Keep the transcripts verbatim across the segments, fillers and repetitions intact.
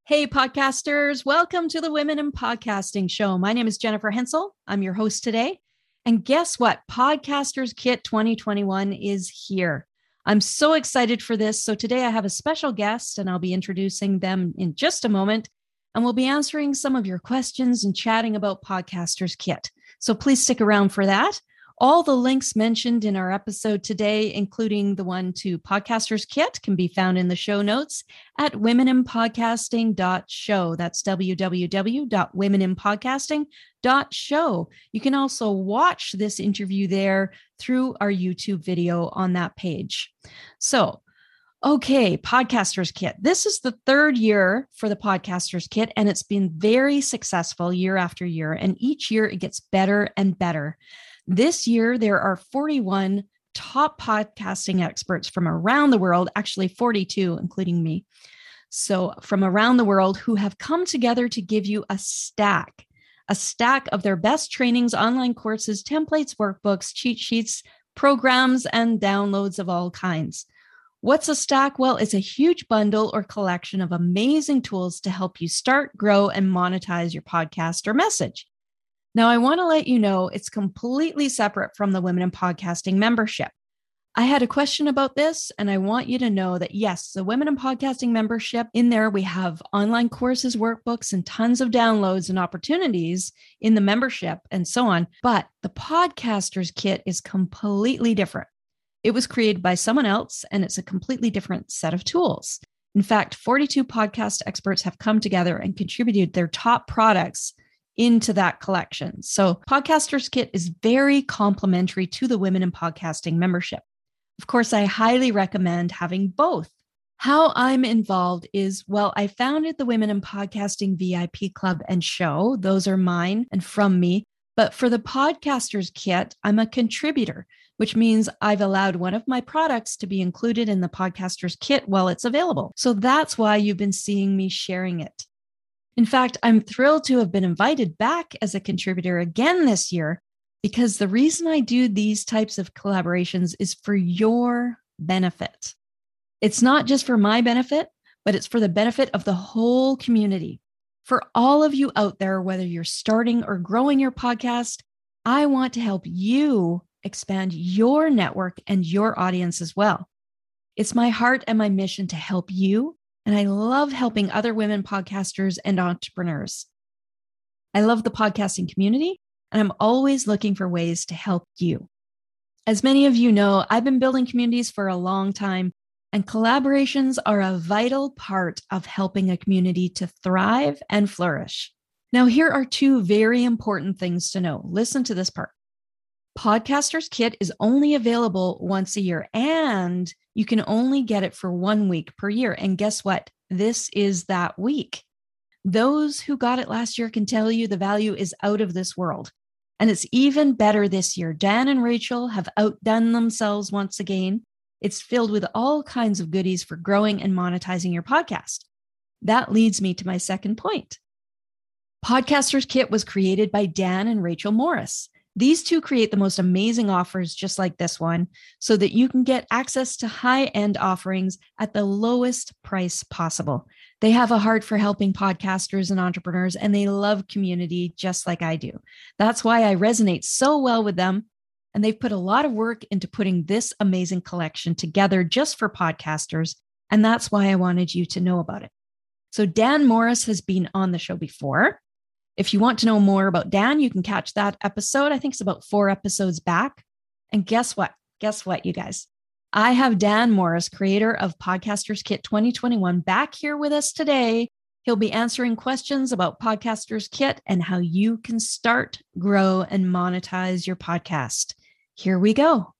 Hey, podcasters, welcome to the Women in Podcasting Show. My name is Jennifer Hensel. I'm your host today. And guess what? Podcasters Kit twenty twenty-one is here. I'm so excited for this. So today I have a special guest and I'll be introducing them in just a moment. And we'll be answering some of your questions and chatting about Podcasters Kit. So please stick around for that. All the links mentioned in our episode today, including the one to Podcasters Kit, can be found in the show notes at women in podcasting dot show. That's w w w dot women in podcasting dot show. You can also watch this interview there through our YouTube video on that page. So, okay, Podcasters Kit. This is the third year for the Podcasters Kit, and it's been very successful year after year. And each year it gets better and better. This year, there are forty-one top podcasting experts from around the world, actually forty-two, including me. So from around the world who have come together to give you a stack, a stack of their best trainings, online courses, templates, workbooks, cheat sheets, programs, and downloads of all kinds. What's a stack? Well, it's a huge bundle or collection of amazing tools to help you start, grow, and monetize your podcast or message. Now, I want to let you know it's completely separate from the Women in Podcasting membership. I had a question about this, and I want you to know that, yes, the Women in Podcasting membership, in there we have online courses, workbooks, and tons of downloads and opportunities in the membership and so on. But the Podcasters Kit is completely different. It was created by someone else, and it's a completely different set of tools. In fact, forty-two podcast experts have come together and contributed their top products into that collection. So Podcasters Kit is very complementary to the Women in Podcasting membership. Of course, I highly recommend having both. How I'm involved is, well, I founded the Women in Podcasting V I P Club and show. Those are mine and from me. But for the Podcasters Kit, I'm a contributor, which means I've allowed one of my products to be included in the Podcasters Kit while it's available. So that's why you've been seeing me sharing it. In fact, I'm thrilled to have been invited back as a contributor again this year, because the reason I do these types of collaborations is for your benefit. It's not just for my benefit, but it's for the benefit of the whole community. For all of you out there, whether you're starting or growing your podcast, I want to help you expand your network and your audience as well. It's my heart and my mission to help you. And I love helping other women podcasters and entrepreneurs. I love the podcasting community, and I'm always looking for ways to help you. As many of you know, I've been building communities for a long time, and collaborations are a vital part of helping a community to thrive and flourish. Now, here are two very important things to know. Listen to this part. Podcasters Kit is only available once a year, and you can only get it for one week per year. And guess what? This is that week. Those who got it last year can tell you the value is out of this world. And it's even better this year. Dan and Rachel have outdone themselves once again. It's filled with all kinds of goodies for growing and monetizing your podcast. That leads me to my second point. Podcasters Kit was created by Dan and Rachel Morris. These two create the most amazing offers just like this one so that you can get access to high-end offerings at the lowest price possible. They have a heart for helping podcasters and entrepreneurs, and they love community just like I do. That's why I resonate so well with them, and they've put a lot of work into putting this amazing collection together just for podcasters, and that's why I wanted you to know about it. So Dan Morris has been on the show before. If you want to know more about Dan, you can catch that episode. I think it's about four episodes back. And guess what? Guess what, you guys? I have Dan Morris, creator of Podcasters Kit twenty twenty-one, back here with us today. He'll be answering questions about Podcasters Kit and how you can start, grow, and monetize your podcast. Here we go.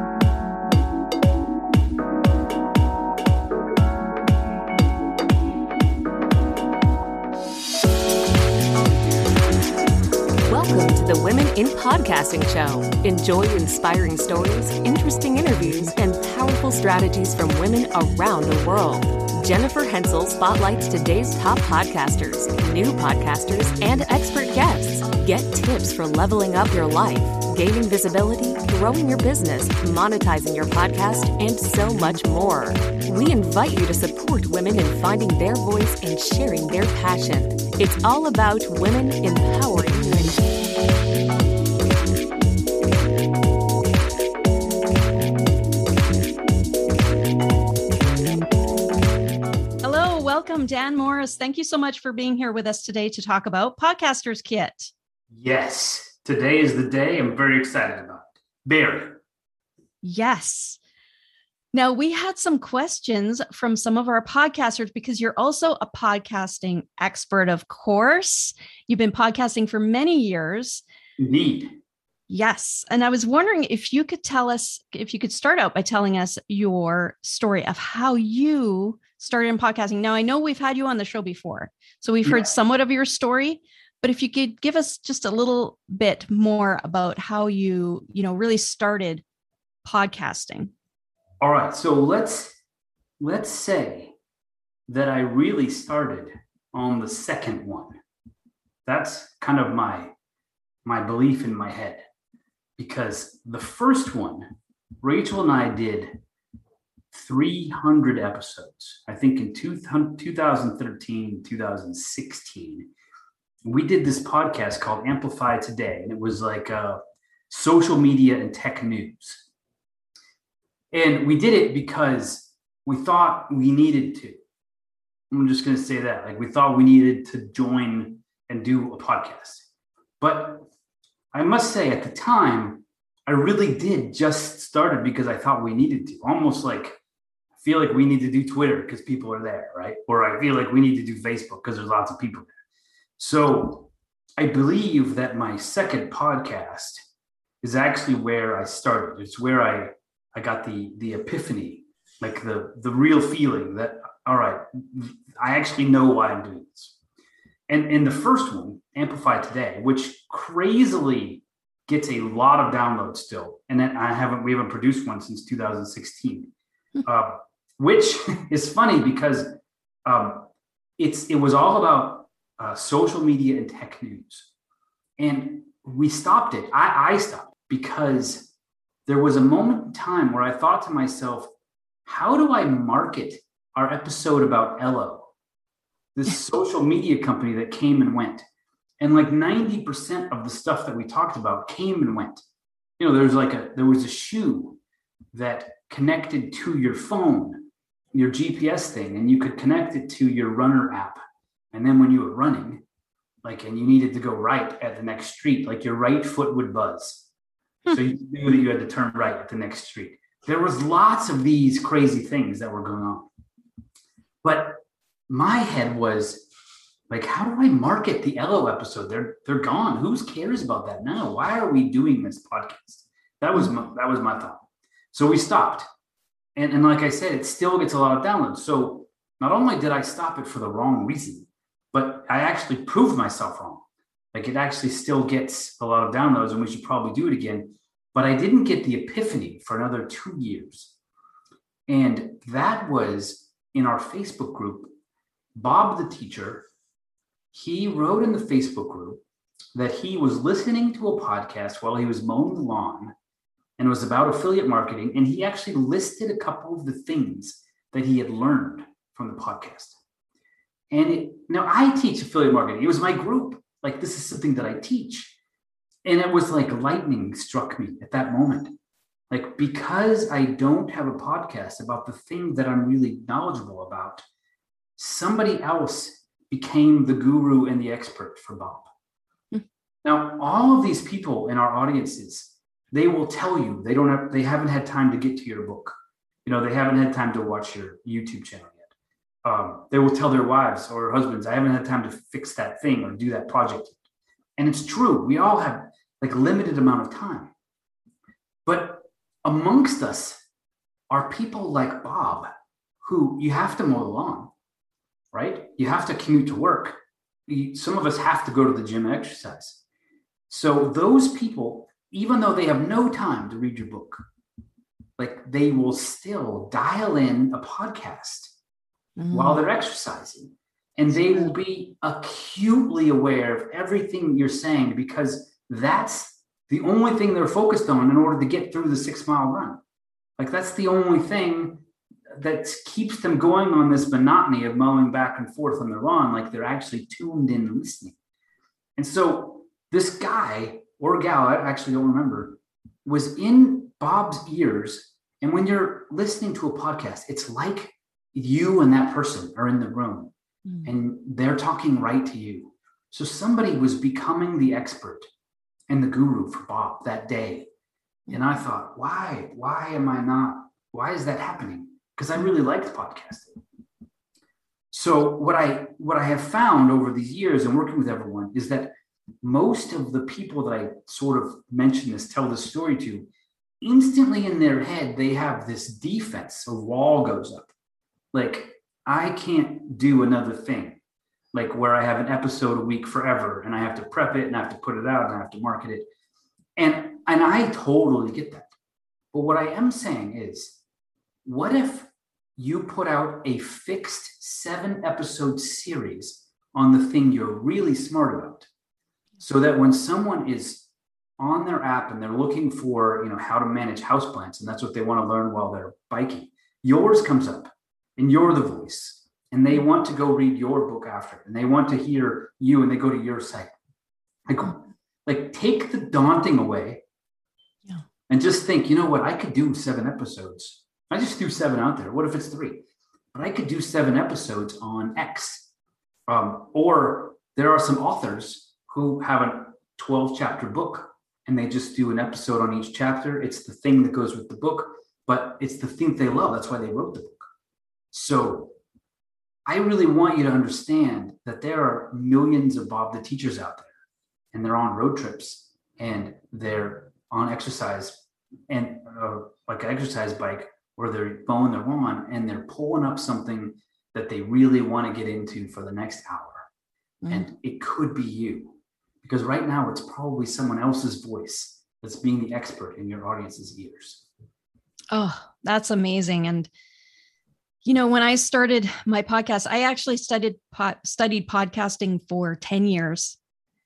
Welcome to the Women in Podcasting Show. Enjoy inspiring stories, interesting interviews, and powerful strategies from women around the world. Jennifer Hensel spotlights today's top podcasters, new podcasters, and expert guests. Get tips for leveling up your life, gaining visibility, growing your business, monetizing your podcast, and so much more. We invite you to support women in finding their voice and sharing their passion. It's all about women empowering women. Welcome, Dan Morris. Thank you so much for being here with us today to talk about Podcasters Kit. Yes, today is the day I'm very excited about. Very. Yes. Now, we had some questions from some of our podcasters because you're also a podcasting expert, of course. You've been podcasting for many years. Indeed. Yes. And I was wondering if you could tell us, if you could start out by telling us your story of how you started in podcasting. Now, I know we've had you on the show before, so we've heard yeah. somewhat of your story, but if you could give us just a little bit more about how you, you know, really started podcasting. All right. So let's, let's say that I really started on the second one. That's kind of my, my belief in my head, because the first one, Rachel and I did three hundred episodes. I think in two thousand thirteen, two thousand sixteen, we did this podcast called Amplify Today, and it was like uh, social media and tech news. And we did it because we thought we needed to. I'm just going to say that. Like, we thought we needed to join and do a podcast. But I must say, at the time, I really did just started because I thought we needed to. Almost like I feel like we need to do Twitter because people are there, right? Or I feel like we need to do Facebook because there's lots of people there. So I believe that my second podcast is actually where I started. It's where I, I got the, the epiphany, like the, the real feeling that, all right, I actually know why I'm doing this. And in the first one, Amplify Today, which crazily gets a lot of downloads still, and then I haven't we haven't produced one since two thousand sixteen, uh, which is funny because um, it's it was all about uh, social media and tech news, and we stopped it. I, I stopped because there was a moment in time where I thought to myself, how do I market our episode about Ello, this social media company that came and went? And like ninety percent of the stuff that we talked about came and went. You know, there's like a, there was a shoe that connected to your phone, your G P S thing, and you could connect it to your runner app. And then when you were running, like, and you needed to go right at the next street, like your right foot would buzz. So you knew that you had to turn right at the next street. There was lots of these crazy things that were going on. But my head was, like, how do I market the Ello episode? They're they're gone. Who cares about that now? Why are we doing this podcast? That was my, that was my thought. So we stopped. And, and like I said, it still gets a lot of downloads. So not only did I stop it for the wrong reason, but I actually proved myself wrong. Like, it actually still gets a lot of downloads, and we should probably do it again. But I didn't get the epiphany for another two years. And that was in our Facebook group. Bob the teacher, he wrote in the Facebook group that he was listening to a podcast while he was mowing the lawn, and it was about affiliate marketing. And he actually listed a couple of the things that he had learned from the podcast. And it, now I teach affiliate marketing. It was my group. Like, this is something that I teach. And it was like lightning struck me at that moment. Like, because I don't have a podcast about the thing that I'm really knowledgeable about, somebody else became the guru and the expert for Bob. Hmm. Now, all of these people in our audiences, they will tell you they don't have, they haven't had time to get to your book. You know, they haven't had time to watch your YouTube channel yet. Um, they will tell their wives or husbands, I haven't had time to fix that thing or do that project. And it's true. We all have like limited amount of time. But amongst us are people like Bob, who you have to mow the lawn. Right? You have to commute to work. You, some of us have to go to the gym and exercise. So those people, even though they have no time to read your book, like, they will still dial in a podcast mm. while they're exercising. And they will be acutely aware of everything you're saying because that's the only thing they're focused on in order to get through the six mile run. Like that's the only thing that keeps them going on this monotony of mowing back and forth on the run. Like they're actually tuned in and listening. And so this guy or gal, I actually don't remember, was in Bob's ears. And when you're listening to a podcast, it's like you and that person are in the room. And they're talking right to you. So somebody was becoming the expert and the guru for Bob that day. And I thought, why? Why am I not? Why is that happening? Because I really liked podcasting. So what I what I have found over these years and working with everyone is that most of the people that I sort of mention this, tell this story to, instantly in their head, they have this defense. A wall goes up. Like, I can't do another thing, like where I have an episode a week forever and I have to prep it and I have to put it out and I have to market it. And, and I totally get that. But what I am saying is, what if you put out a fixed seven episode series on the thing you're really smart about, so that when someone is on their app and they're looking for, you know, how to manage houseplants, and that's what they want to learn while they're biking, yours comes up. And you're the voice, and they want to go read your book after, and they want to hear you, and they go to your site. Like, like take the daunting away, yeah. and just think, you know what? I could do seven episodes. I just threw seven out there. What if it's three? But I could do seven episodes on X. Um, or there are some authors who have a twelve chapter book, and they just do an episode on each chapter. It's the thing that goes with the book, but it's the thing they love. That's why they wrote the book. So I really want you to understand that there are millions of Bob the Teachers out there, and they're on road trips and they're on exercise and uh, like an exercise bike, or they're mowing their lawn and they're pulling up something that they really want to get into for the next hour. Mm. And it could be you, because right now it's probably someone else's voice that's being the expert in your audience's ears. Oh, that's amazing. And you know, when I started my podcast, I actually studied pod, studied podcasting for ten years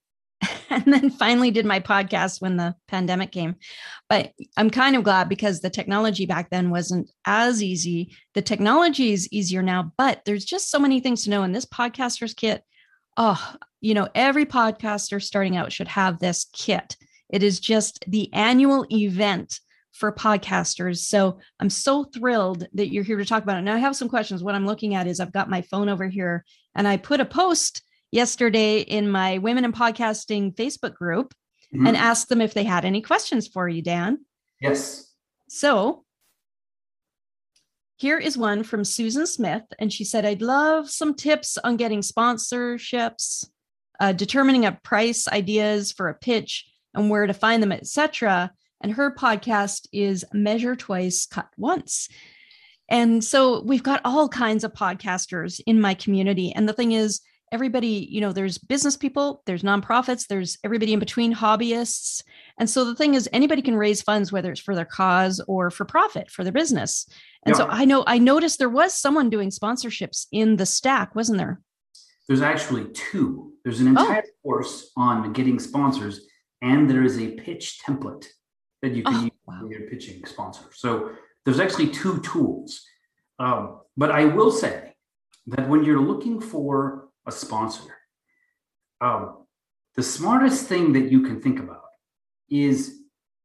and then finally did my podcast when the pandemic came. But I'm kind of glad, because the technology back then wasn't as easy. The technology is easier now, but there's just so many things to know. And this podcaster's kit, oh, you know, every podcaster starting out should have this kit. It is just the annual event for podcasters. So I'm so thrilled that you're here to talk about it. Now I have some questions. What I'm looking at is I've got my phone over here, and I put a post yesterday in my Women in Podcasting Facebook group mm-hmm. and asked them if they had any questions for you, Dan. Yes. So here is one from Susan Smith. And she said, I'd love some tips on getting sponsorships, uh, determining a price, ideas for a pitch, and where to find them, et cetera. And her podcast is Measure Twice, Cut Once. And so we've got all kinds of podcasters in my community. And the thing is, everybody, you know, there's business people, there's nonprofits, there's everybody in between, hobbyists. And so the thing is, anybody can raise funds, whether it's for their cause or for profit for their business. And yeah. so I know, I noticed there was someone doing sponsorships in the stack, wasn't there? There's actually two. There's an entire oh. course on getting sponsors, and there is a pitch template that you can oh, use wow. for your pitching sponsor. So there's actually two tools. Um, but I will say that when you're looking for a sponsor, um, the smartest thing that you can think about is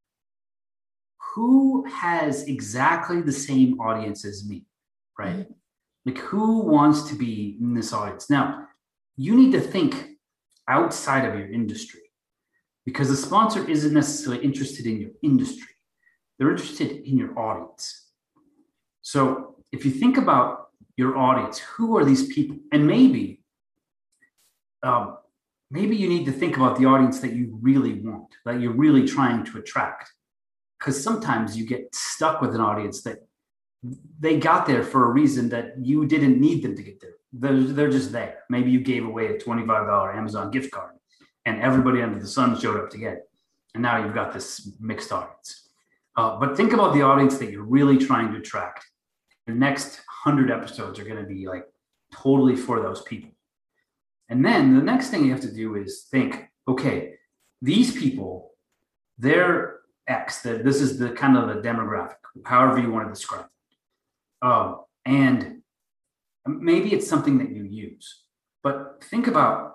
who has exactly the same audience as me, right? Mm-hmm. Like, who wants to be in this audience? Now, you need to think outside of your industry, because the sponsor isn't necessarily interested in your industry. They're interested in your audience. So if you think about your audience, who are these people? And maybe, um, maybe you need to think about the audience that you really want, that you're really trying to attract. Because sometimes you get stuck with an audience that they got there for a reason that you didn't need them to get there. They're, they're just there. Maybe you gave away a twenty-five dollars Amazon gift card and everybody under the sun showed up to get it. And now you've got this mixed audience. Uh, but think about the audience that you're really trying to attract. The next one hundred episodes are going to be like totally for those people. And then the next thing you have to do is think, okay, these people, they're X, that this is the kind of the demographic, however you want to describe it. Um, and maybe it's something that you use, but think about,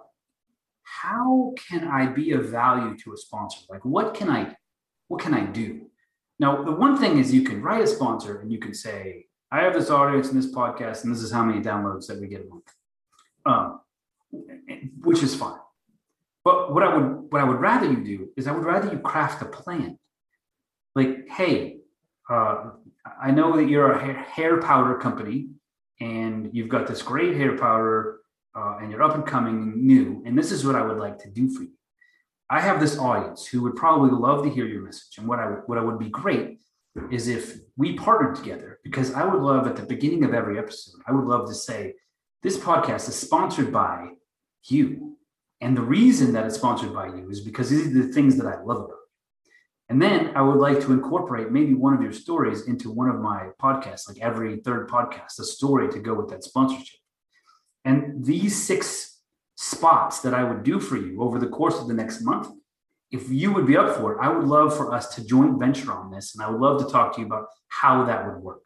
how can I be of value to a sponsor? Like, what can I, what can I do? Now, the one thing is you can write a sponsor and you can say, I have this audience in this podcast, and this is how many downloads that we get a month, um, which is fine. But what I would, what I would rather you do is I would rather you craft a plan. Like, hey, uh, I know that you're a hair, hair powder company, and you've got this great hair powder, uh, and you're up and coming new, and this is what I would like to do for you. I have this audience who would probably love to hear your message. And what I what I would be great is if we partnered together, because I would love at the beginning of every episode, I would love to say, this podcast is sponsored by you. And the reason that it's sponsored by you is because these are the things that I love about you. And then I would like to incorporate maybe one of your stories into one of my podcasts, like every third podcast, a story to go with that sponsorship. And these six spots that I would do for you over the course of the next month, if you would be up for it, I would love for us to joint venture on this. And I would love to talk to you about how that would work.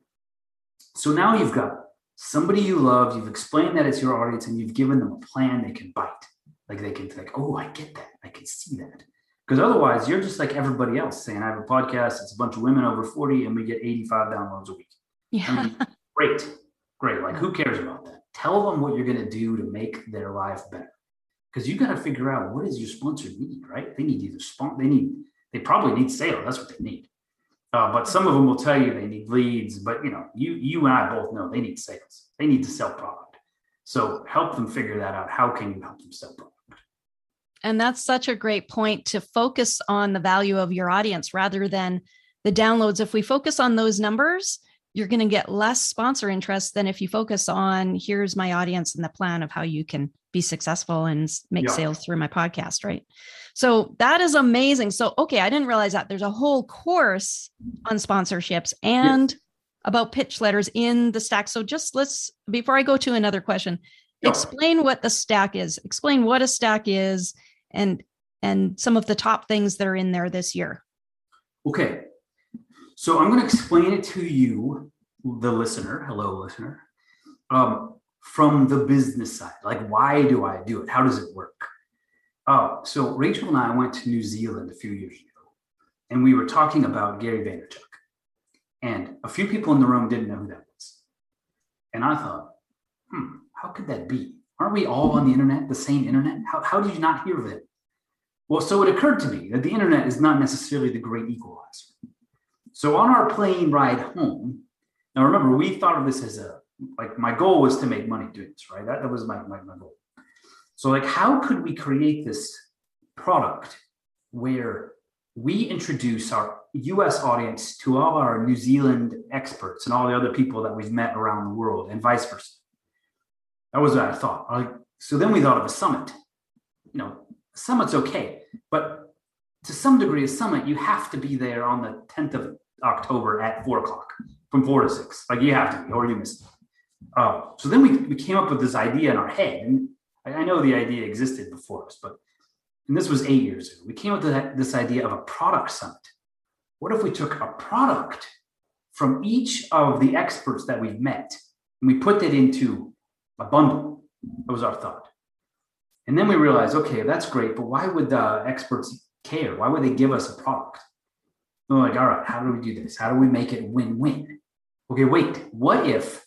So now you've got somebody you love, you've explained that it's your audience, and you've given them a plan they can bite. Like they can think, oh, I get that. I can see that. Because otherwise you're just like everybody else saying, I have a podcast, it's a bunch of women over forty, and we get eighty-five downloads a week. Yeah. I mean, great. Great. Like, who cares about that? Tell them what you're going to do to make their life better. Because you got to figure out, what does your sponsor need, right? They need either sponsor, they need, they probably need sales. That's what they need. Uh, but some of them will tell you they need leads, but you know, you, you and I both know they need sales. They need to sell product. So help them figure that out. How can you help them sell product? And that's such a great point, to focus on the value of your audience rather than the downloads. If we focus on those numbers, you're going to get less sponsor interest than if you focus on, here's my audience and the plan of how you can be successful and make Yeah. sales through my podcast, right? So that is amazing. So, okay, I didn't realize that there's a whole course on sponsorships and yes. about pitch letters in the stack. So just let's, before I go to another question, yeah. explain what the stack is. Explain what a stack is and and some of the top things that are in there this year. Okay. So I'm going to explain it to you, the listener. Hello, listener. Um, from the business side, like, why do I do it? How does it work? Oh, so Rachel and I went to New Zealand a few years ago, and we were talking about Gary Vaynerchuk. And a few people in the room didn't know who that was. And I thought, hmm, how could that be? Aren't we all on the internet, the same internet? How, how did you not hear of it? Well, so it occurred to me that the internet is not necessarily the great equalizer. So on our plane ride home, now remember, we thought of this as a, like, my goal was to make money doing this, right? That, that was my, my, my goal. So like, how could we create this product where we introduce our U S audience to all our New Zealand experts and all the other people that we've met around the world, and vice versa? That was what I thought. Like, so then we thought of a summit. You know, a summit's okay, but to some degree, a summit, you have to be there on the tenth of October at four o'clock, from four to six. Like, you have to be, or you miss it. Uh, so then we, we came up with this idea in our head, and I, I know the idea existed before us, but, and this was eight years ago, we came up with this idea of a product summit. What if we took a product from each of the experts that we've met, and we put that into a bundle? That was our thought. And then we realized, okay, that's great, but why would the experts care? Why would they give us a product? We're like, all right, how do we do this? How do we make it win-win? Okay, wait, what if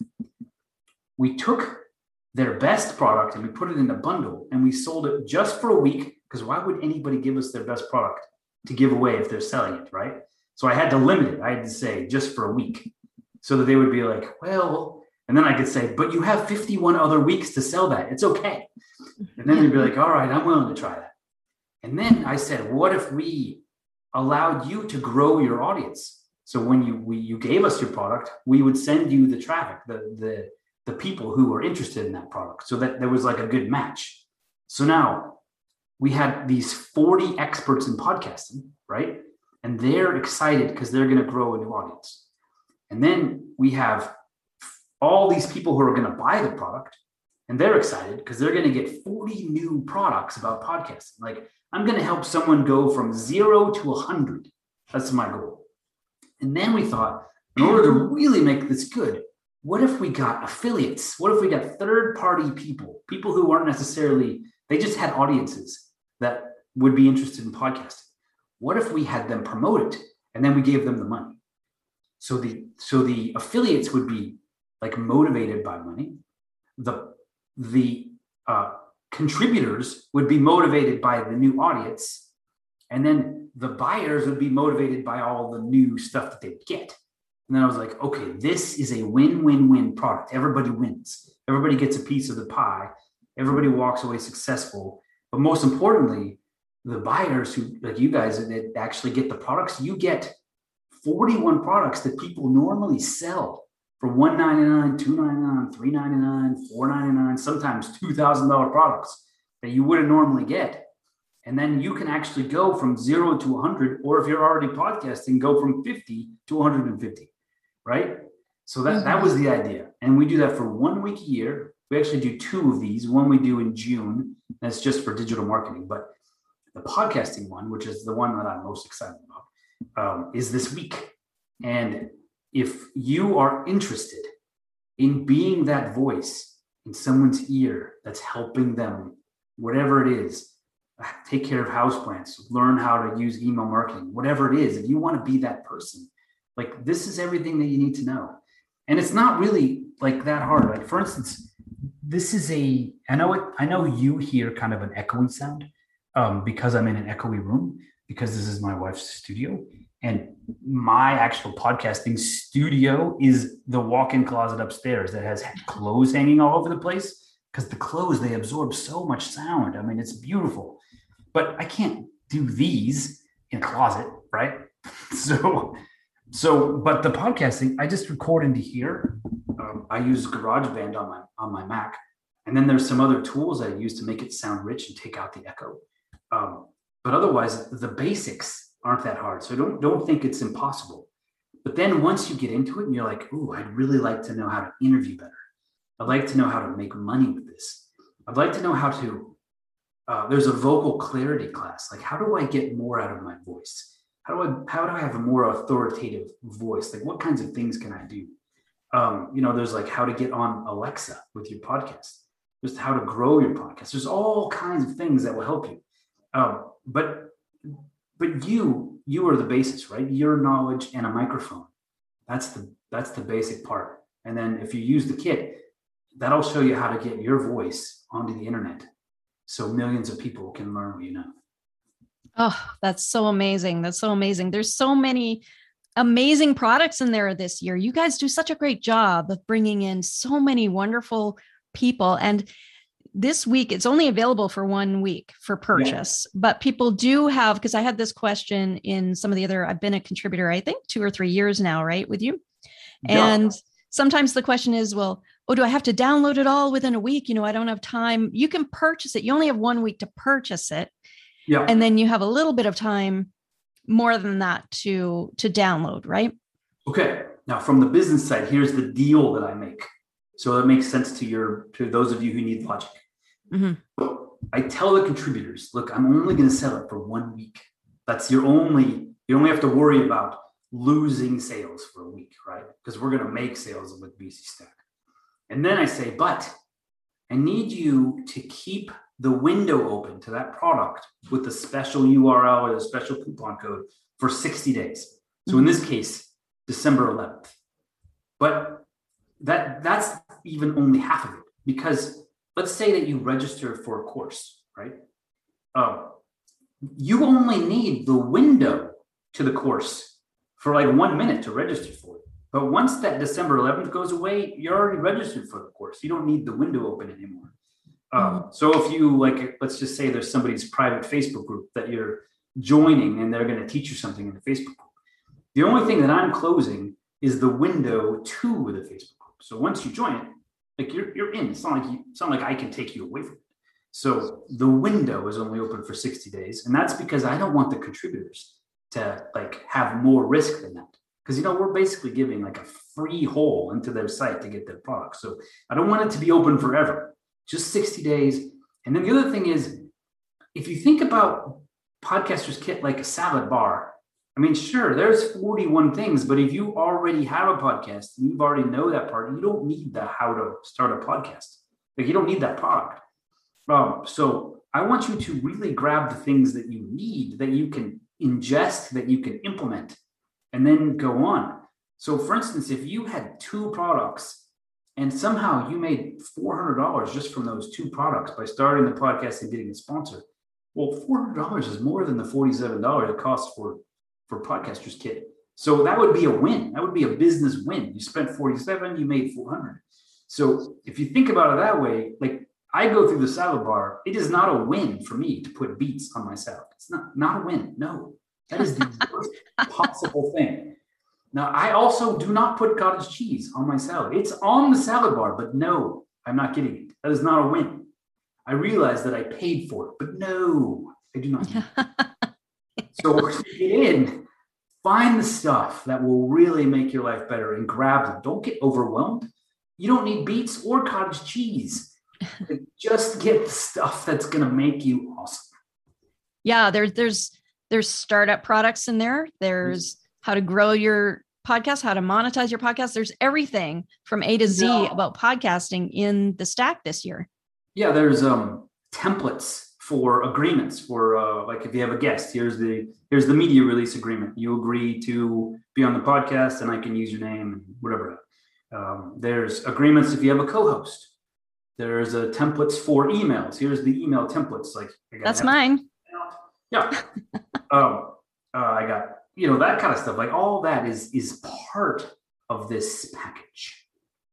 we took their best product and we put it in a bundle and we sold it just for a week? Because why would anybody give us their best product to give away if they're selling it, right? So I had to limit it. I had to say just for a week, so that they would be like, well, and then I could say, but you have fifty-one other weeks to sell that. It's okay. And then they'd be like, all right, I'm willing to try that. And then I said, what if we allowed you to grow your audience? So when you we, you gave us your product, we would send you the traffic, the, the, the people who were interested in that product, so that there was like a good match. So now we had these forty experts in podcasting, right? And they're excited because they're going to grow a new audience. And then we have all these people who are going to buy the product, and they're excited because they're going to get forty new products about podcasting. Like, I'm going to help someone go from zero to one hundred. That's my goal. And then we thought, in order to really make this good, what if we got affiliates? What if we got third-party people, people who aren't necessarily, they just had audiences that would be interested in podcasting? What if we had them promote it and then we gave them the money? So the so the affiliates would be like motivated by money. The the uh, contributors would be motivated by the new audience, and then the buyers would be motivated by all the new stuff that they get. And then I was like, okay, this is a win-win-win product. Everybody wins. Everybody gets a piece of the pie. Everybody walks away successful. But most importantly, the buyers who, like you guys, that actually get the products, you get forty-one products that people normally sell for one ninety-nine, two ninety-nine, three ninety-nine, four ninety-nine, sometimes two thousand dollars products that you wouldn't normally get. And then you can actually go from zero to one hundred, or if you're already podcasting, go from fifty to one hundred fifty, right? So that, that was the idea. And we do that for one week a year. We actually do two of these. One we do in June. That's just for digital marketing. But the podcasting one, which is the one that I'm most excited about, um, is this week. And if you are interested in being that voice in someone's ear that's helping them, whatever it is, take care of houseplants, learn how to use email marketing, whatever it is, if you want to be that person, like, this is everything that you need to know. And it's not really like that hard. Like, for instance, this is a, I know it, I know you hear kind of an echoing sound um, because I'm in an echoey room, because this is my wife's studio. And my actual podcasting studio is the walk-in closet upstairs that has clothes hanging all over the place, because the clothes, they absorb so much sound. I mean, it's beautiful, but I can't do these in a closet, right? So, so, but the podcasting, I just record into here. Um, I use GarageBand on my, on my Mac. And then there's some other tools I use to make it sound rich and take out the echo. Um, but otherwise, the basics aren't that hard. So don't, don't think it's impossible. But then once you get into it and you're like, ooh, I'd really like to know how to interview better. I'd like to know how to make money with this. I'd like to know how to, uh, there's a vocal clarity class. Like, how do I get more out of my voice? How do I, how do I have a more authoritative voice? Like, what kinds of things can I do? Um, you know, there's like how to get on Alexa with your podcast. There's how to grow your podcast. There's all kinds of things that will help you. Um, but, but you, you are the basis, right? Your knowledge and a microphone. That's the, that's the basic part. And then if you use the kit, that'll show you how to get your voice onto the internet, so millions of people can learn what you know. Oh, that's so amazing. That's so amazing. There's so many amazing products in there this year. You guys do such a great job of bringing in so many wonderful people. And this week, it's only available for one week for purchase, yeah. But people do have, because I had this question in some of the other, I've been a contributor, I think two or three years now, right, with you. Yeah. And sometimes the question is, well, oh, do I have to download it all within a week? You know, I don't have time. You can purchase it. You only have one week to purchase it. Yeah. And then you have a little bit of time more than that to, to download, right? Okay. Now, from the business side, here's the deal that I make. So it makes sense to your, to those of you who need logic. Mm-hmm. So I tell the contributors, look, I'm only going to sell it for one week. That's your only, you only have to worry about losing sales for a week, right? Because we're going to make sales with B C Stack. And then I say, but I need you to keep the window open to that product with a special U R L or a special coupon code for sixty days. So in this case, December eleventh. But that that's even only half of it, because let's say that you register for a course, right? Um, you only need the window to the course for like one minute to register for it. But once that December eleventh goes away, you're already registered for the course. You don't need the window open anymore. Um, so if you like, let's just say there's somebody's private Facebook group that you're joining and they're going to teach you something in the Facebook group. The only thing that I'm closing is the window to the Facebook group. So once you join it, like you're you're in. It's not like you, it's not like I can take you away from it. So the window is only open for sixty days, and that's because I don't want the contributors to like have more risk than that. Because, you know, we're basically giving like a free hole into their site to get their product. So I don't want it to be open forever, just sixty days. And then the other thing is, if you think about Podcaster's Kit like a salad bar, I mean, sure, there's forty-one things, but if you already have a podcast and you've already know that part, you don't need the how to start a podcast. Like, you don't need that product. Um, so I want you to really grab the things that you need, that you can ingest, that you can implement, and then go on. So for instance, if you had two products and somehow you made four hundred dollars just from those two products by starting the podcast and getting a sponsor, well, four hundred dollars is more than the forty-seven dollars it costs for, for Podcaster's Kit. So that would be a win. That would be a business win. You spent forty-seven, you made four hundred. So if you think about it that way, like, I go through the salad bar. It is not a win for me to put beets on my salad. It's not, not a win. No, that is the worst possible thing. Now, I also do not put cottage cheese on my salad. It's on the salad bar, but no, I'm not getting it. That is not a win. I realize that I paid for it, but no, I do not. So to get in, find the stuff that will really make your life better and grab them. Don't get overwhelmed. You don't need beets or cottage cheese. Just get the stuff that's going to make you awesome. Yeah, there's there's there's startup products in there. There's how to grow your podcast, how to monetize your podcast. There's everything from A to Z yeah. about podcasting in the stack this year. Yeah, there's um templates for agreements for uh, like if you have a guest, here's the here's the media release agreement. You agree to be on the podcast, and I can use your name and whatever. Um, there's agreements if you have a co-host. There's a templates for emails. Here's the email templates. Like I got that's mine. Yeah. um, uh, I got, you know, that kind of stuff. Like all that is is part of this package.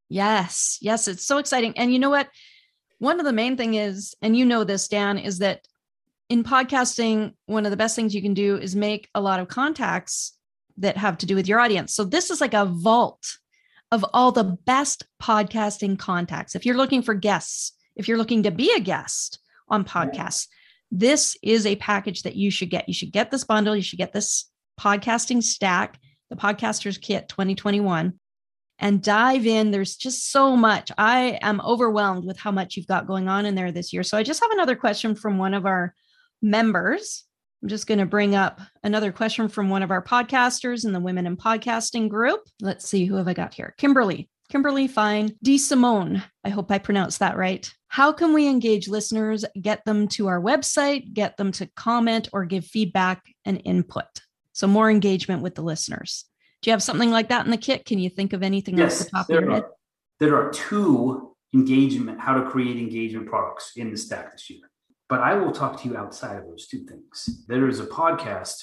Yes. Yes. It's so exciting. And you know what? One of the main thing is, and you know this, Dan, is that in podcasting, one of the best things you can do is make a lot of contacts that have to do with your audience. So this is like a vault of all the best podcasting contacts. If you're looking for guests, if you're looking to be a guest on podcasts, this is a package that you should get. You should get this bundle. You should get this podcasting stack, the Podcaster's Kit twenty twenty-one, and dive in. There's just so much. I am overwhelmed with how much you've got going on in there this year. So I just have another question from one of our members. I'm just going to bring up another question from one of our podcasters in the Women in Podcasting group. Let's see, who have I got here? Kimberly. Kimberly Fine. D. Simone. I hope I pronounced that right. How can we engage listeners, get them to our website, get them to comment or give feedback and input? So more engagement with the listeners. Do you have something like that in the kit? Can you think of anything yes, off the top there of your are, head? There are two engagement, how to create engagement products in the stack this year. But I will talk to you outside of those two things. There is a podcast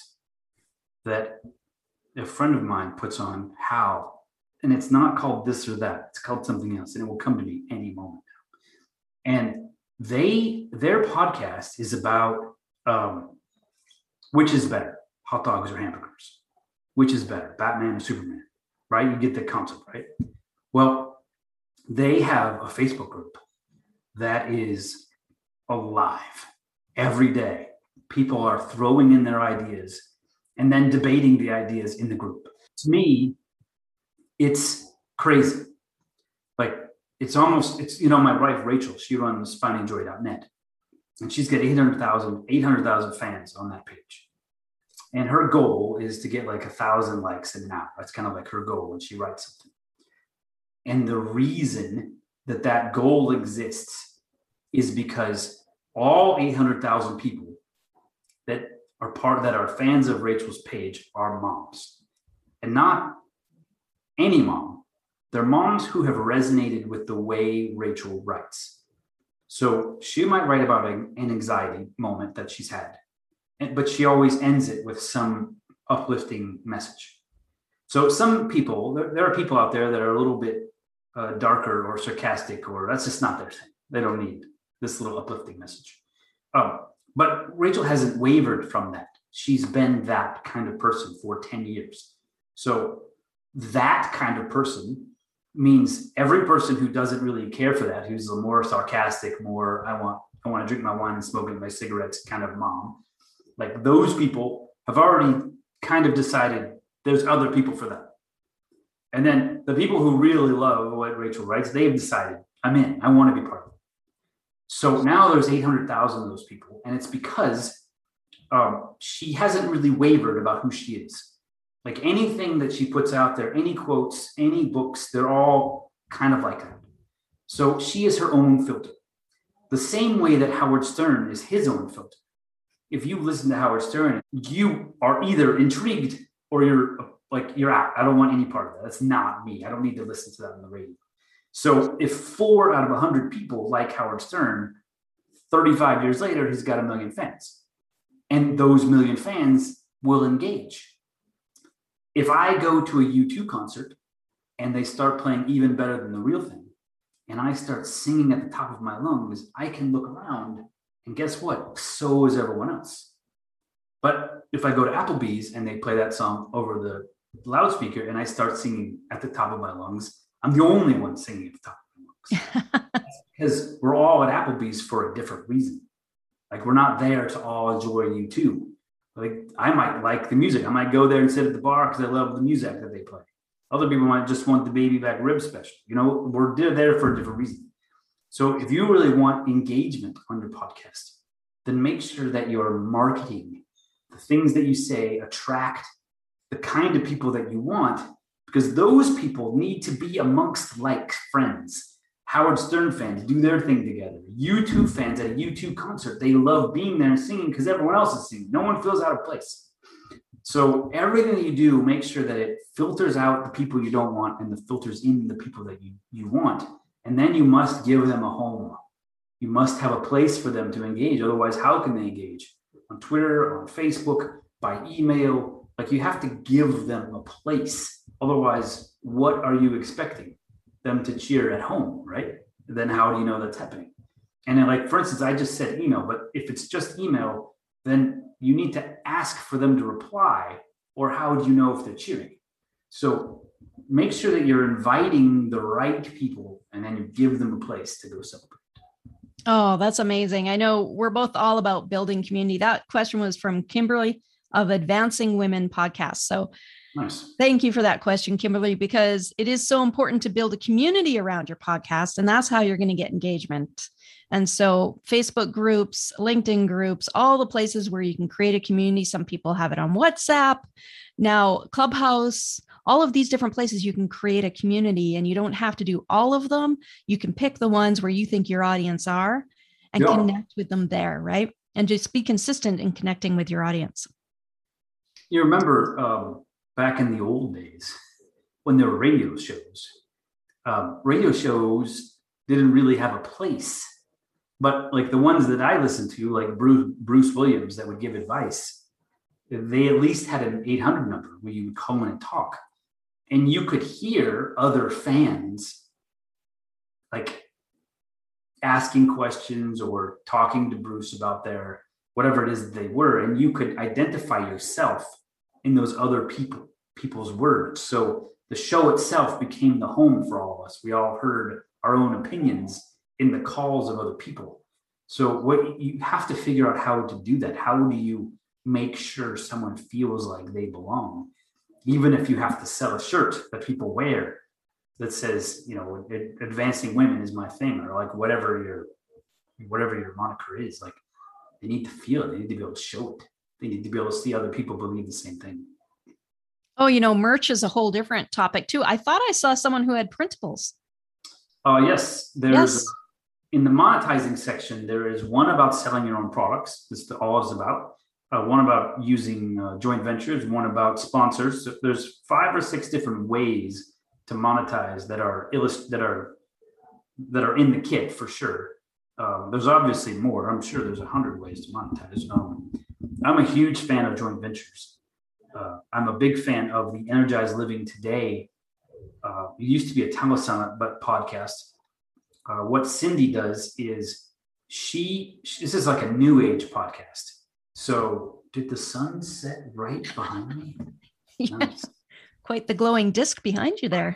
that a friend of mine puts on, How, and it's not called this or that. It's called something else, and it will come to me any moment now. And they, their podcast is about um, which is better, hot dogs or hamburgers? Which is better, Batman or Superman? Right? You get the concept, right? Well, they have a Facebook group that is alive every day. People are throwing in their ideas and then debating the ideas in the group. To me, it's crazy. Like it's almost, it's, you know, my wife, Rachel, she runs finding joy dot net and she's got eight hundred thousand fans on that page. And her goal is to get like a thousand likes in an hour. That's kind of like her goal when she writes something. And the reason that that goal exists is because all eight hundred thousand people that are part that are fans of Rachel's page are moms, and not any mom. They're moms who have resonated with the way Rachel writes. So she might write about an anxiety moment that she's had, but she always ends it with some uplifting message. So some people, there, there are people out there that are a little bit uh, darker or sarcastic, or that's just not their thing. They don't need this little uplifting message. Um, but Rachel hasn't wavered from that. She's been that kind of person for ten years. So that kind of person means every person who doesn't really care for that, who's a more sarcastic, more, I want, I want to drink my wine and smoke my cigarettes kind of mom, like those people have already kind of decided there's other people for that. And then the people who really love what Rachel writes, they've decided, I'm in, I want to be part of it. So now there's eight hundred thousand of those people. And it's because um, she hasn't really wavered about who she is. Like anything that she puts out there, any quotes, any books, they're all kind of like that. So she is her own filter. The same way that Howard Stern is his own filter. If you listen to Howard Stern, you are either intrigued or you're like, you're out. I don't want any part of that. That's not me. I don't need to listen to that on the radio. So if four out of one hundred people like Howard Stern, thirty-five years later, he's got a million fans. And those million fans will engage. If I go to a U two concert and they start playing Even Better Than the Real Thing, and I start singing at the top of my lungs, I can look around and guess what? So is everyone else. But if I go to Applebee's and they play that song over the loudspeaker and I start singing at the top of my lungs, I'm the only one singing at the top of my lungs. Because we're all at Applebee's for a different reason. Like we're not there to all enjoy U two. Like I might like the music. I might go there and sit at the bar because I love the music that they play. Other people might just want the baby back rib special. You know, we're there for a different reason. So if you really want engagement on your podcast, then make sure that you're marketing the things that you say attract the kind of people that you want, because those people need to be amongst like friends. Howard Stern fans do their thing together. U two fans at a U two concert, they love being there and singing because everyone else is singing. No one feels out of place. So everything that you do, make sure that it filters out the people you don't want and the filters in the people that you, you want. And then you must give them a home. You must have a place for them to engage. Otherwise, how can they engage? On Twitter, on Facebook, by email. Like you have to give them a place. Otherwise, what are you expecting? Them to cheer at home, right? Then how do you know that's happening? And then, like, for instance, I just said email, but if it's just email, then you need to ask for them to reply, or how do you know if they're cheering? So make sure that you're inviting the right people and then you give them a place to go celebrate. Oh, that's amazing. I know we're both all about building community. That question was from Kimberly of Advancing Women Podcast. So nice. Thank you for that question, Kimberly, because it is so important to build a community around your podcast. And that's how you're going to get engagement. And so Facebook groups, LinkedIn groups, all the places where you can create a community. Some people have it on WhatsApp, now Clubhouse, all of these different places you can create a community, and you don't have to do all of them. You can pick the ones where you think your audience are and yeah. connect with them there, right? And just be consistent in connecting with your audience. You remember um, back in the old days when there were radio shows, um, radio shows didn't really have a place. But like the ones that I listened to, like Bruce, Bruce Williams, that would give advice, they at least had an eight hundred number where you would call in and talk. And you could hear other fans like asking questions or talking to Bruce about their, whatever it is that they were. And you could identify yourself in those other people, people's words. So the show itself became the home for all of us. We all heard our own opinions in the calls of other people. So what you have to figure out how to do that. How do you make sure someone feels like they belong? Even if you have to sell a shirt that people wear that says, you know, advancing women is my thing, or like whatever your, whatever your moniker is, like they need to feel it. They need to be able to show it. They need to be able to see other people believe the same thing. Oh, you know, merch is a whole different topic too. I thought I saw someone who had printables. Oh, uh, yes. There's yes. A, in the monetizing section, there is one about selling your own products. That's all it's about. Uh, one about using uh, joint ventures, one about sponsors. So there's five or six different ways to monetize that are illust- that are that are in the kit for sure. Um, there's obviously more. I'm sure there's a hundred ways to monetize. Um, I'm a huge fan of joint ventures. Uh, I'm a big fan of the Energized Living Today. Uh, it used to be a telesummit, but podcast. Uh, what Cindy does is she, this is like a new age podcast. So did the sun set right behind me? Yes. Nice. Quite the glowing disc behind you there.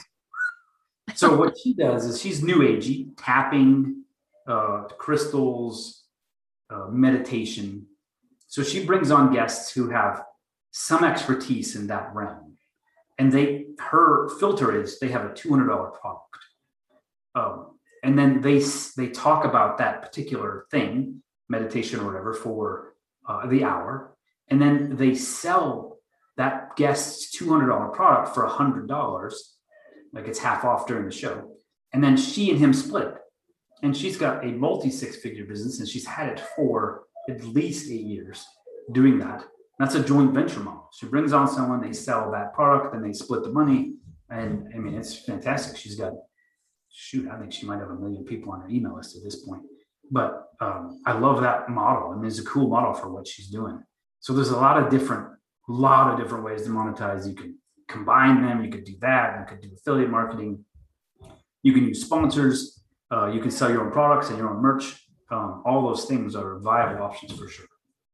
So what she does is she's new agey, tapping, uh, crystals, uh, meditation. So she brings on guests who have some expertise in that realm. and they, her filter is they have a two hundred dollars product. Um, and then they, they talk about that particular thing, meditation or whatever, for uh, the hour. And then they sell that guest's two hundred dollars product for one hundred dollars, like it's half off during the show. And then she and him split. And she's got a multi six figure business, and she's had it for at least eight years doing that. That's a joint venture model. She brings on someone, they sell that product, and they split the money. And I mean, it's fantastic. She's got, shoot, I think she might have a million people on her email list at this point. But um, I love that model. I mean, it's a cool model for what she's doing. So there's a lot of different, lot of different ways to monetize. You can combine them. You could do that. You could do affiliate marketing. You can use sponsors. Uh, you can sell your own products and your own merch. Um, all those things are viable options for sure.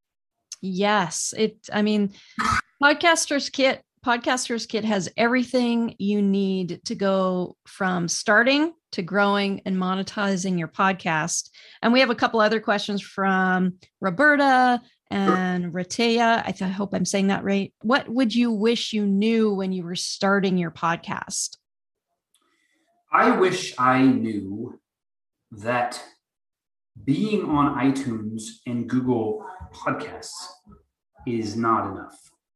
Yes. It, I mean, Podcasters Kit, Podcasters Kit has everything you need to go from starting to growing and monetizing your podcast. And we have a couple other questions from Roberta and sure. Ratea. I, th- I hope I'm saying that right. What would you wish you knew when you were starting your podcast? I wish I knew that being on iTunes and Google Podcasts is not enough.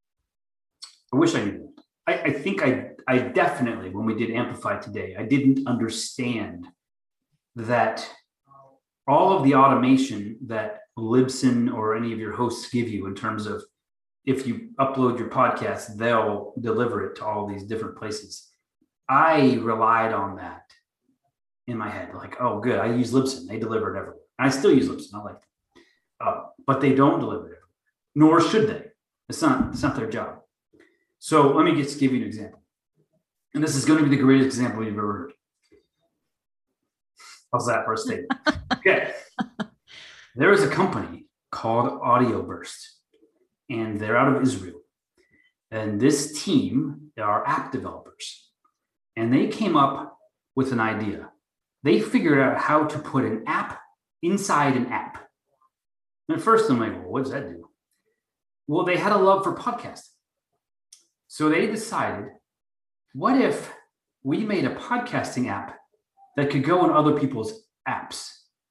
I wish I knew that. I, I think I, I definitely, when we did Amplify today, I didn't understand that all of the automation that Libsyn or any of your hosts give you in terms of if you upload your podcast, they'll deliver it to all these different places. I relied on that in my head, like, oh, good, I use Libsyn. They deliver it everywhere. And I still use Libsyn. I like them. Uh, but they don't deliver it everywhere, nor should they. It's not, it's not their job. So let me just give you an example. And this is going to be the greatest example you've ever heard. How's that for a statement? Okay. There is a company called Audio Burst, and they're out of Israel. And this team, they are app developers. And they came up with an idea. They figured out how to put an app inside an app. And at first I'm like, well, what does that do? Well, they had a love for podcasting. So they decided, what if we made a podcasting app that could go in other people's apps?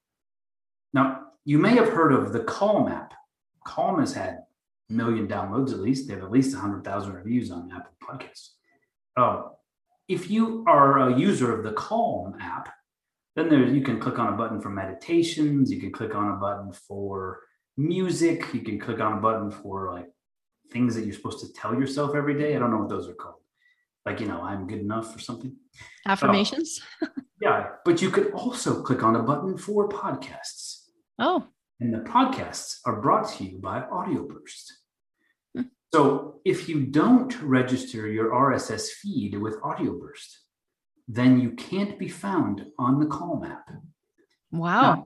Now, you may have heard of the Calm app. Calm has had a million downloads at least. They have at least one hundred thousand reviews on Apple Podcasts. Uh, if you are a user of the Calm app, then there you can click on a button for meditations. You can click on a button for music. You can click on a button for like things that you're supposed to tell yourself every day. I don't know what those are called. Like, you know, I'm good enough or something. Affirmations. Uh, yeah. But you could also click on a button for podcasts. Oh. And the podcasts are brought to you by Audio Burst. Hmm. So if you don't register your R S S feed with Audio Burst, then you can't be found on the Calm app. Wow. Now,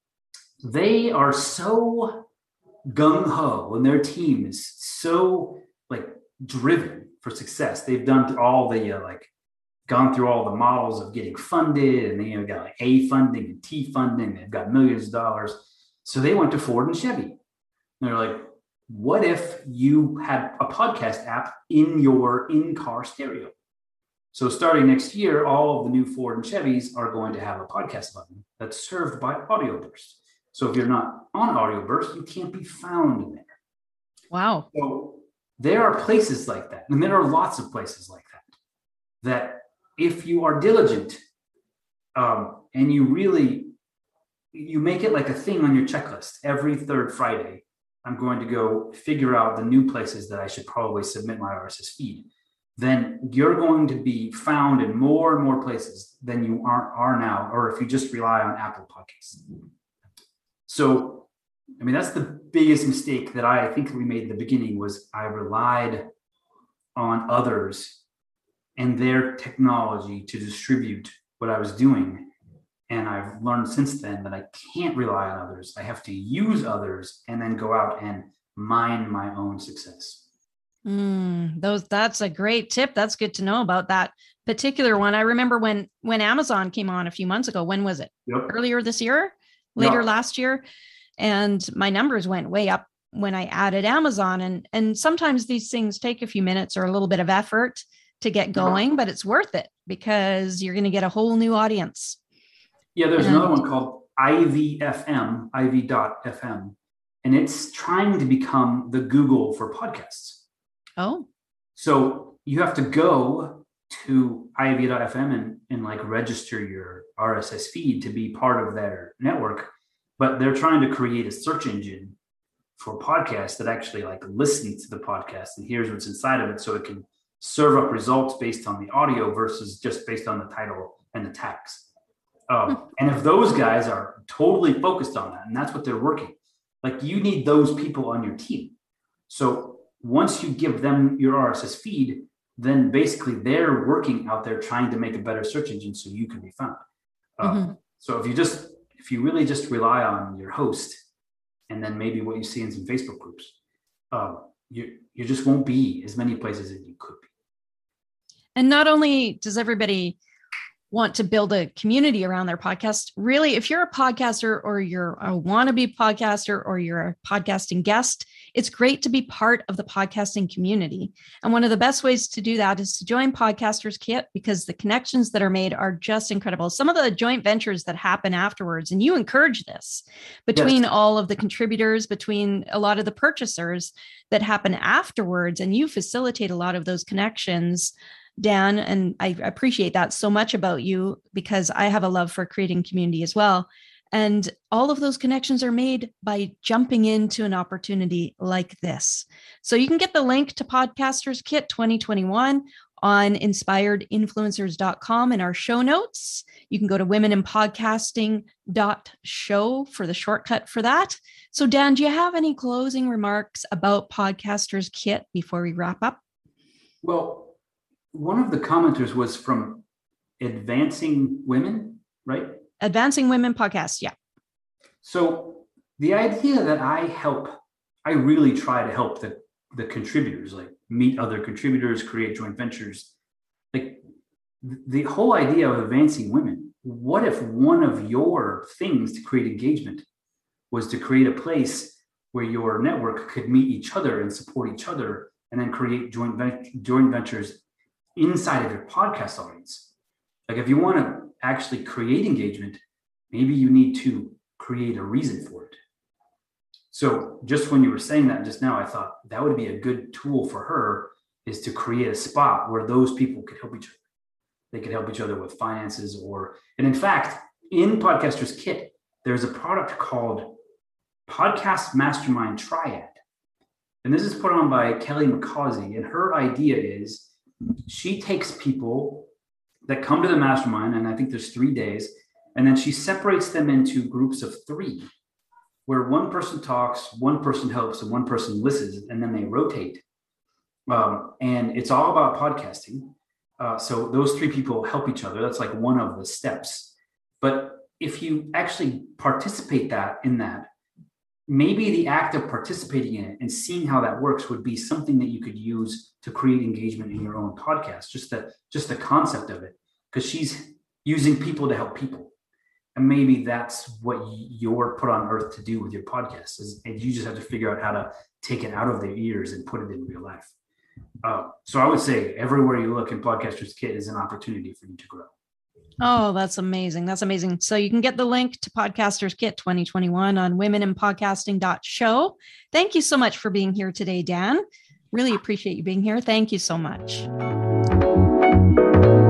they are so gung-ho, and their team is so like driven for success. They've done all the uh, like gone through all the models of getting funded, and they have got like A funding and T funding. They've got millions of dollars. So they went to Ford and Chevy. And they're like, what if you had a podcast app in your in-car stereo? So starting next year, all of the new Ford and Chevys are going to have a podcast button that's served by Audio Burst. So if you're not on Audio Burst, you can't be found in there. Wow. So there are places like that. And there are lots of places like that, that if you are diligent um, and you really, you make it like a thing on your checklist every third Friday, I'm going to go figure out the new places that I should probably submit my R S S feed. Then you're going to be found in more and more places than you are, are now, or if you just rely on Apple Podcasts. So, I mean, that's the biggest mistake that I think we made in the beginning was I relied on others and their technology to distribute what I was doing. And I've learned since then that I can't rely on others. I have to use others and then go out and mine my own success. Mm, those that's a great tip. That's good to know about that particular one. I remember when when Amazon came on a few months ago. When was it? Yep. Earlier this year, later Yep. last year, and my numbers went way up when I added Amazon. And and sometimes these things take a few minutes or a little bit of effort to get going, but it's worth it because you're going to get a whole new audience. Yeah, there's and, another one called I V F M, I V dot F M, and it's trying to become the Google for podcasts. Oh. So you have to go to I V dot F M and, and like register your R S S feed to be part of their network, but they're trying to create a search engine for podcasts that actually like listens to the podcast and hears what's inside of it, so it can serve up results based on the audio versus just based on the title and the tags. Um, and if those guys are totally focused on that, and that's what they're working, like you need those people on your team. So once you give them your R S S feed, then basically they're working out there trying to make a better search engine so you can be found. Um, mm-hmm. So if you just, if you really just rely on your host and then maybe what you see in some Facebook groups, um, you you just won't be as many places as you could be. And not only does everybody want to build a community around their podcast, really, if you're a podcaster or you're a wannabe podcaster or you're a podcasting guest, it's great to be part of the podcasting community. And one of the best ways to do that is to join Podcasters Kit, because the connections that are made are just incredible. Some of the joint ventures that happen afterwards, and you encourage this, between yes. all of the contributors, between a lot of the purchasers that happen afterwards, and you facilitate a lot of those connections, Dan, and I appreciate that so much about you because I have a love for creating community as well. And all of those connections are made by jumping into an opportunity like this. So you can get the link to Podcasters Kit twenty twenty-one on inspired influencers dot com in our show notes. You can go to women in podcasting dot show for the shortcut for that. So Dan, do you have any closing remarks about Podcasters Kit before we wrap up? Well, one of the commenters was from Advancing Women, right? Advancing Women podcast, yeah. So the idea that I help, I really try to help the, the contributors, like meet other contributors, create joint ventures. Like the whole idea of Advancing Women, what if one of your things to create engagement was to create a place where your network could meet each other and support each other and then create joint, joint ventures inside of your podcast audience? Like if you want to actually create engagement, maybe you need to create a reason for it. So just when you were saying that just now, I thought that would be a good tool for her, is to create a spot where those people could help each other. They could help each other with finances or, and in fact, in Podcasters Kit, there's a product called Podcast Mastermind Triad. And this is put on by Kelly McCausey. And her idea is she takes people that come to the mastermind, and I think there's three days, and then she separates them into groups of three, where one person talks, one person helps, and one person listens, and then they rotate. Um, and it's all about podcasting. Uh, so those three people help each other. That's like one of the steps. But if you actually participate that in that, maybe the act of participating in it and seeing how that works would be something that you could use to create engagement in your own podcast. Just the, just the concept of it, because she's using people to help people. And maybe that's what you're put on earth to do with your podcast, is, and you just have to figure out how to take it out of their ears and put it in real life. Uh, so I would say everywhere you look in Podcasters Kit is an opportunity for you to grow. Oh, that's amazing. That's amazing. So you can get the link to Podcasters Kit twenty twenty-one on women in podcasting dot show. Thank you so much for being here today, Dan. Really appreciate you being here. Thank you so much.